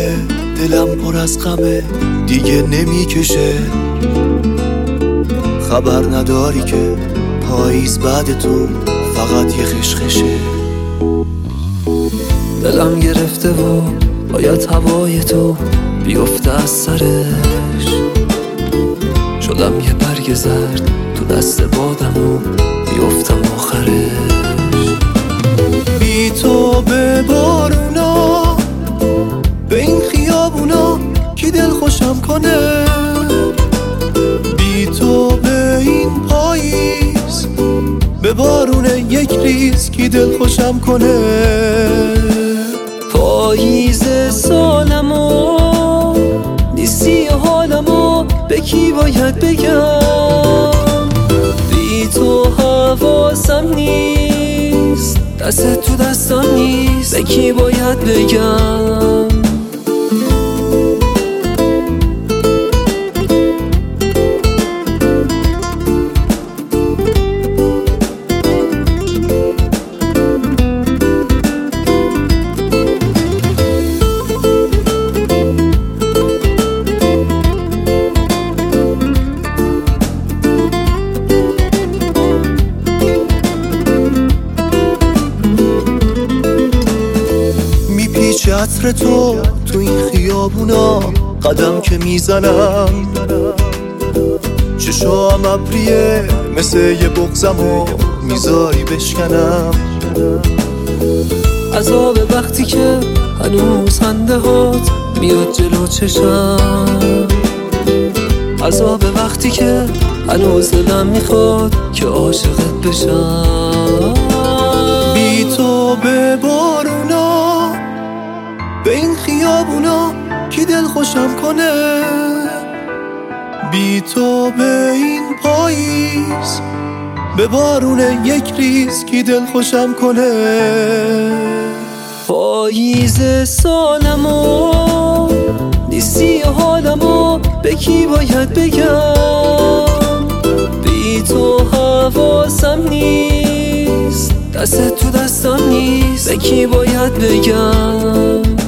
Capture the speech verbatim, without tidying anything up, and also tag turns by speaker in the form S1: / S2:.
S1: داره، دلم پر از غمه دیگه نمیکشه. خبر نداری که پاییز بعد تو فقط یه خشخشه.
S2: دلم گرفته و باید هوای تو بیفته از سرش. شدم یه برگ زرد تو دست بادم و بیفتم آخرش.
S1: بی تو به بارونا، به این خیابونا کی دل خوشم کنه. بی تو به این پاییز، به بارون یک ریز کی دل خوشم کنه.
S2: پاییز سالمو نیستی حالمو به کی باید بگم. بی تو حواسم نیست، دست تو دستم نیست، به کی باید بگم.
S1: پیچ عطر تو تو این خیابونا قدم که میزنم. چشام ابریه مثل یه بغضم و میذاری بشکنم.
S2: عذاب وقتی که هنوز خنده هات میاد جلو چشم. عذاب وقتی که هنوز دلم میخواد که عاشقت بشم.
S1: بی تو به بارونا، به این خیابونا کی دل خوشم کنه. بی تو به این پاییز، به بارون یک ریز کی دل خوشم کنه.
S2: پاییز سالمو نیستی حالمو به کی باید بگم. بی تو حواسم نیست، دست تو دستم نیست، به کی باید بگم.